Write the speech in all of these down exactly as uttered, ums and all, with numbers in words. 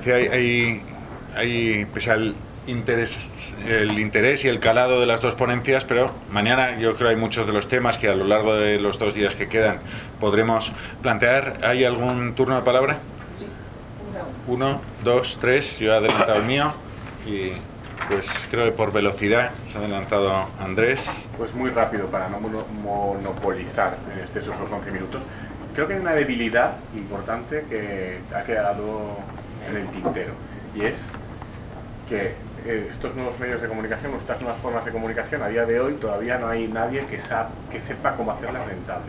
decía, hay, hay, hay pese al interés, el interés y el calado de las dos ponencias, pero mañana yo creo hay muchos de los temas que a lo largo de los dos días que quedan podremos plantear. ¿Hay algún turno de palabra? Sí, uno, dos, tres, yo he adelantado el mío y pues creo que por velocidad se ha adelantado Andrés. Pues muy rápido para no mono- monopolizar en este, esos once minutos. Creo que hay una debilidad importante que ha quedado en el tintero y es que eh, estos nuevos medios de comunicación, estas nuevas formas de comunicación, a día de hoy todavía no hay nadie que, sa- que sepa cómo hacerlas rentables.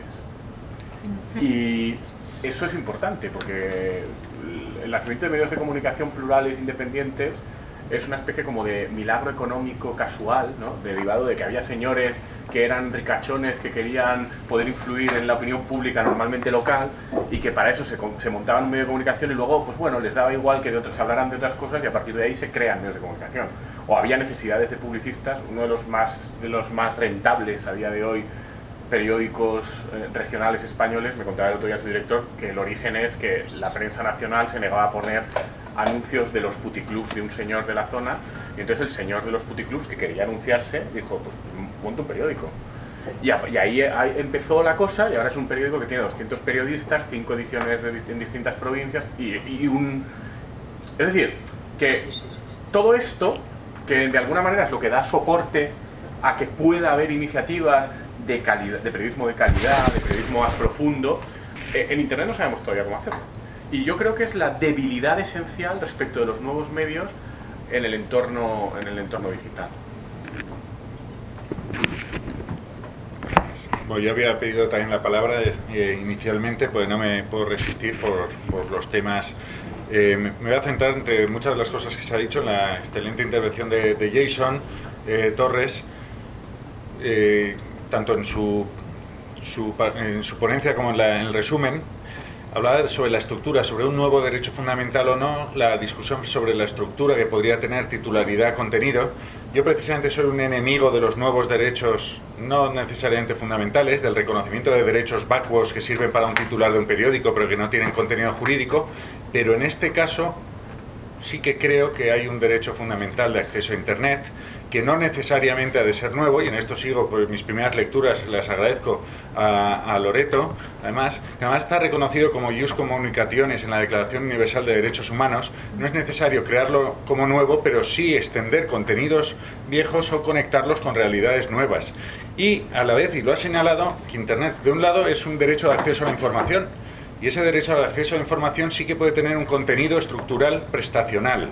Y eso es importante porque el nacimiento de medios de comunicación plurales, independientes, es una especie como de milagro económico casual, ¿no? Derivado de que había señores que eran ricachones, que querían poder influir en la opinión pública normalmente local y que para eso se, se montaban un medio de comunicación y luego, pues bueno, les daba igual que de otros hablaran de otras cosas y a partir de ahí se crean medios de comunicación. O había necesidades de publicistas, uno de los más, de los más rentables a día de hoy, periódicos eh, regionales españoles, me contaba el otro día su director, que el origen es que la prensa nacional se negaba a poner anuncios de los puticlubs de un señor de la zona, y entonces el señor de los puticlubs que quería anunciarse dijo, pues monta un periódico. Y, a, y ahí, ahí empezó la cosa, y ahora es un periódico que tiene doscientos periodistas, cinco ediciones de, en distintas provincias, y, y un... Es decir, que todo esto, que de alguna manera es lo que da soporte a que pueda haber iniciativas de calidad, de periodismo de calidad, de periodismo más profundo, eh, en Internet no sabemos todavía cómo hacerlo. Y yo creo que es la debilidad esencial respecto de los nuevos medios en el entorno, en el entorno digital. Bueno, yo había pedido también la palabra eh, inicialmente, pues no me puedo resistir por, por los temas. Eh, me, me voy a centrar entre muchas de las cosas que se ha dicho en la excelente intervención de, de Jason eh, Torres, eh, tanto en su, su, en su ponencia como en, la, en el resumen. Hablaba sobre la estructura, sobre un nuevo derecho fundamental o no, la discusión sobre la estructura que podría tener titularidad, contenido. Yo precisamente soy un enemigo de los nuevos derechos no necesariamente fundamentales, del reconocimiento de derechos vacuos que sirven para un titular de un periódico pero que no tienen contenido jurídico, pero en este caso sí que creo que hay un derecho fundamental de acceso a Internet, que no necesariamente ha de ser nuevo, y en esto sigo, pues mis primeras lecturas las agradezco a, a Loreto, además, que además está reconocido como Ius Communicationes en la Declaración Universal de Derechos Humanos. No es necesario crearlo como nuevo, pero sí extender contenidos viejos o conectarlos con realidades nuevas. Y a la vez, y lo ha señalado, que Internet, de un lado, es un derecho de acceso a la información, y ese derecho al acceso a la información sí que puede tener un contenido estructural prestacional.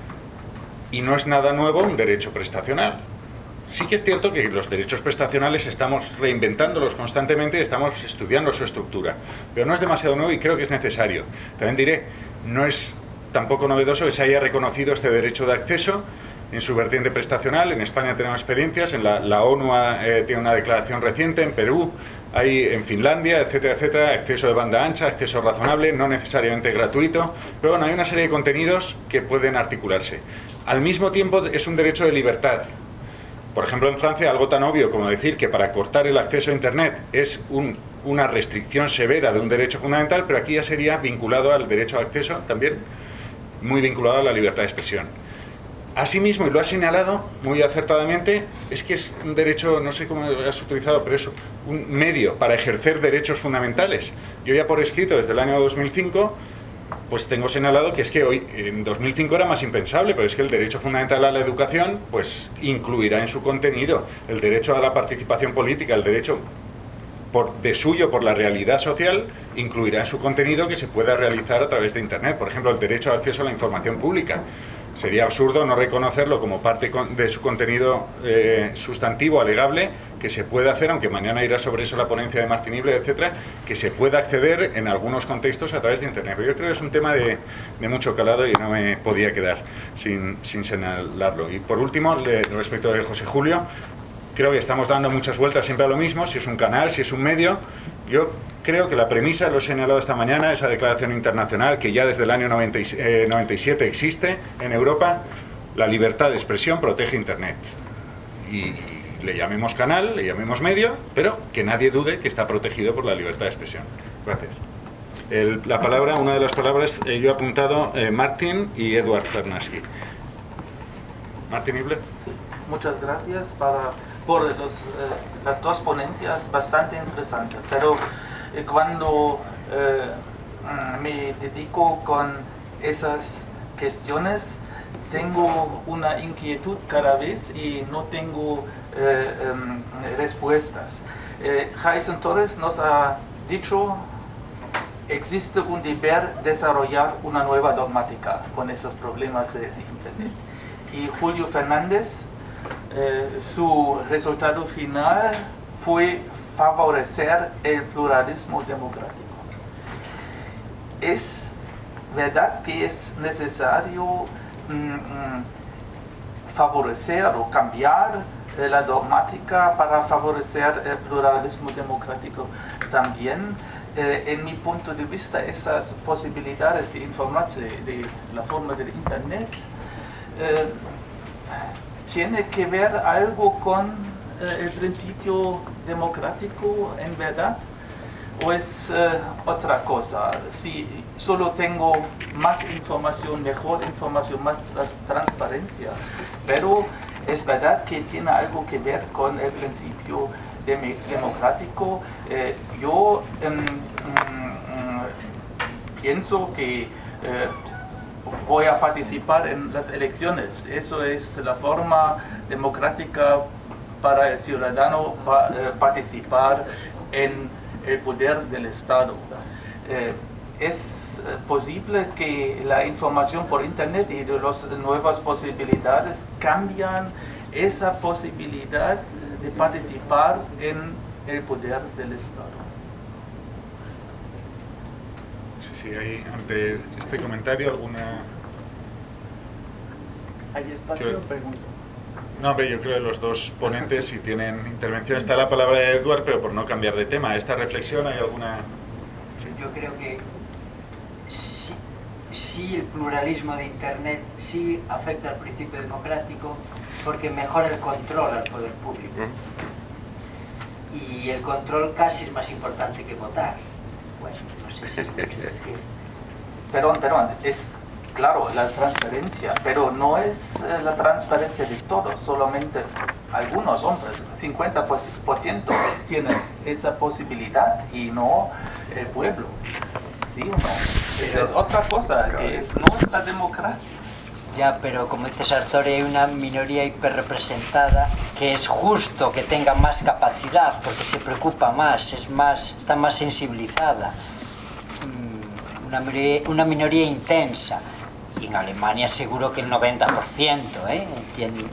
Y no es nada nuevo un derecho prestacional. Sí que es cierto que los derechos prestacionales estamos reinventándolos constantemente y estamos estudiando su estructura. Pero no es demasiado nuevo y creo que es necesario. También diré, no es tampoco novedoso que se haya reconocido este derecho de acceso en su vertiente prestacional. En España tenemos experiencias, en la, la ONU eh, tiene una declaración reciente, en Perú, hay en Finlandia, etcétera, etcétera, acceso de banda ancha, acceso razonable, no necesariamente gratuito, pero bueno, hay una serie de contenidos que pueden articularse. Al mismo tiempo es un derecho de libertad. Por ejemplo, en Francia, algo tan obvio como decir que para cortar el acceso a Internet es un, una restricción severa de un derecho fundamental, pero aquí ya sería vinculado al derecho de acceso también, muy vinculado a la libertad de expresión. Asimismo, y lo has señalado muy acertadamente, es que es un derecho, no sé cómo has utilizado, pero es un medio para ejercer derechos fundamentales. Yo ya por escrito, desde el año dos mil cinco, pues tengo señalado que es que hoy, en dos mil cinco era más impensable, pero es que el derecho fundamental a la educación, pues incluirá en su contenido el derecho a la participación política, el derecho por, de suyo por la realidad social, incluirá en su contenido que se pueda realizar a través de Internet. Por ejemplo, el derecho al acceso a la información pública. Sería absurdo no reconocerlo como parte de su contenido eh, sustantivo, alegable, que se puede hacer, aunque mañana irá sobre eso la ponencia de Martinible, etcétera, que se pueda acceder en algunos contextos a través de Internet. Pero yo creo que es un tema de, de mucho calado y no me podía quedar sin, sin señalarlo. Y por último, le, respecto de José Julio, creo que estamos dando muchas vueltas siempre a lo mismo, si es un canal, si es un medio. Yo creo que la premisa, lo he señalado esta mañana, esa declaración internacional que ya desde el año noventa y siete existe en Europa, la libertad de expresión protege Internet. Y le llamemos canal, le llamemos medio, pero que nadie dude que está protegido por la libertad de expresión. Gracias. El, la palabra, una de las palabras, eh, yo he apuntado eh, Martin y Edward Czarnecki. Martin Ibler. Sí, muchas gracias para, por los, eh, las dos ponencias bastante interesantes, pero eh, cuando eh, me dedico con esas cuestiones, tengo una inquietud cada vez y no tengo eh, eh, respuestas. Eh, Jason Torres nos ha dicho que existe un deber desarrollar una nueva dogmática con esos problemas de Internet. Y Julio Fernández, eh, su resultado final fue favorecer el pluralismo democrático. Es verdad que es necesario mm, favorecer o cambiar eh, la dogmática para favorecer el pluralismo democrático también. Eh, en mi punto de vista, esas posibilidades de informarse de la forma del Internet eh, tiene que ver algo con eh, el principio democrático en verdad, o es eh, otra cosa. Si solo tengo más información, mejor información, más transparencia, pero es verdad que tiene algo que ver con el principio de, democrático. Eh, yo eh, mm, pienso que eh, voy a participar en las elecciones. Eso es la forma democrática para el ciudadano pa, eh, participar en el poder del Estado. Eh, es posible que la información por Internet y de las nuevas posibilidades cambian esa posibilidad de participar en el poder del Estado. Sí, sí, hay ante este comentario alguna... ¿Hay espacio o pregunta? No, hombre, yo creo que los dos ponentes, si tienen intervención, está la palabra de Edward, pero por no cambiar de tema. ¿Esta reflexión hay alguna...? Yo creo que sí, sí el pluralismo de Internet sí afecta al principio democrático porque mejora el control al poder público. Y el control casi es más importante que votar. Bueno, no sé si es mucho decir. Perdón, perdón, es... Claro, la transparencia, pero no es eh, la transparencia de todos, solamente algunos hombres, cincuenta por ciento tienen esa posibilidad y no el pueblo. ¿Sí o no? Esa es otra cosa, que es, no es la democracia. Ya, pero como dice Sartori, hay una minoría hiperrepresentada que es justo que tenga más capacidad porque se preocupa más, es más, está más sensibilizada. Una minoría, una minoría intensa. Y en Alemania seguro que el noventa por ciento, ¿eh? ¿Entienden?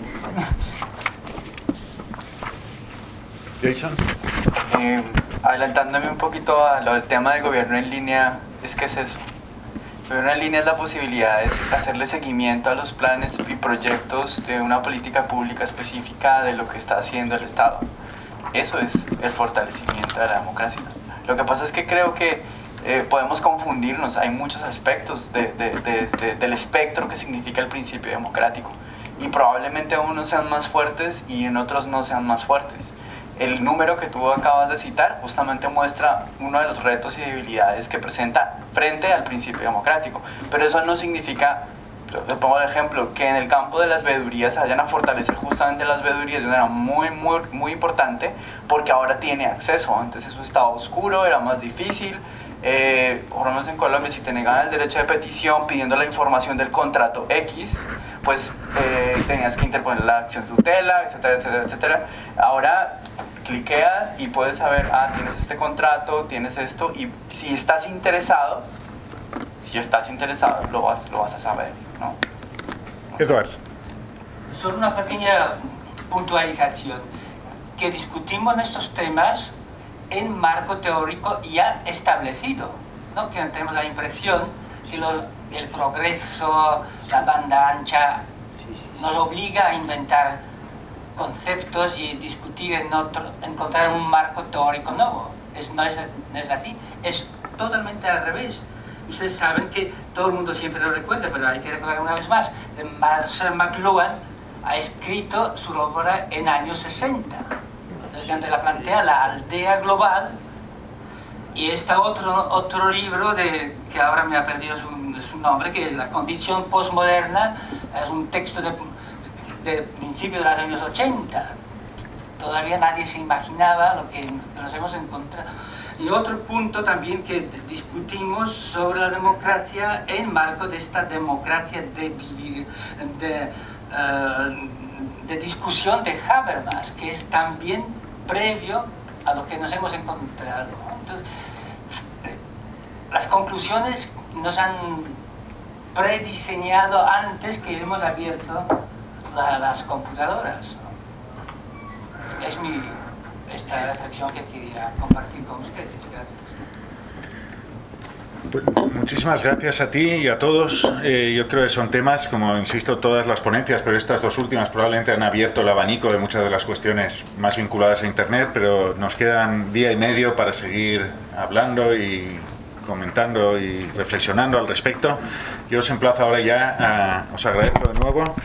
Jason. Eh, adelantándome un poquito a lo del tema de gobierno en línea, es que es eso. Gobierno en línea es la posibilidad de hacerle seguimiento a los planes y proyectos de una política pública específica de lo que está haciendo el Estado. Eso es el fortalecimiento de la democracia. Lo que pasa es que creo que Eh, podemos confundirnos, hay muchos aspectos de, de, de, de, del espectro que significa el principio democrático y probablemente en unos sean más fuertes y en otros no sean más fuertes. El número que tú acabas de citar justamente muestra uno de los retos y debilidades que presenta frente al principio democrático, pero eso no significa, le pongo el ejemplo, que en el campo de las veedurías se vayan a fortalecer justamente las veedurías de una manera muy, muy, muy importante porque ahora tiene acceso. Antes eso estaba oscuro, era más difícil. Eh, por lo menos en Colombia, si te negaban el derecho de petición pidiendo la información del contrato X, pues eh, tenías que interponer la acción de tutela, etcétera, etcétera, etcétera. Ahora cliqueas y puedes saber, ah, tienes este contrato, tienes esto, y si estás interesado, si estás interesado, lo vas, lo vas a saber, ¿no? Eduardo. Solo una pequeña puntualización, que discutimos estos temas en marco teórico ya establecido, ¿no? Que tenemos la impresión que lo, el progreso, la banda ancha, nos obliga a inventar conceptos y discutir en otro, encontrar un marco teórico nuevo. Es, no, es, no es así, es totalmente al revés. Ustedes saben que todo el mundo siempre lo recuerda, pero hay que recordar una vez más, que Marshall McLuhan ha escrito su obra en años sesenta. Entonces, la plantea la aldea global y está otro, otro libro de, que ahora me ha perdido su, su nombre, que es La condición postmoderna, es un texto de, de principios de los años ochenta. Todavía nadie se imaginaba lo que nos hemos encontrado. Y otro punto también que discutimos sobre la democracia en marco de esta democracia de, de, uh, de discusión de Habermas, que es también previo a lo que nos hemos encontrado. Entonces, las conclusiones nos han prediseñado antes que hemos abierto la, las computadoras. Es mi, esta reflexión que quería compartir con ustedes. Gracias. Pues, muchísimas gracias a ti y a todos. Eh, yo creo que son temas, como insisto, todas las ponencias, pero estas dos últimas probablemente han abierto el abanico de muchas de las cuestiones más vinculadas a Internet, pero nos quedan día y medio para seguir hablando y comentando y reflexionando al respecto. Yo os emplazo ahora ya a, os agradezco de nuevo.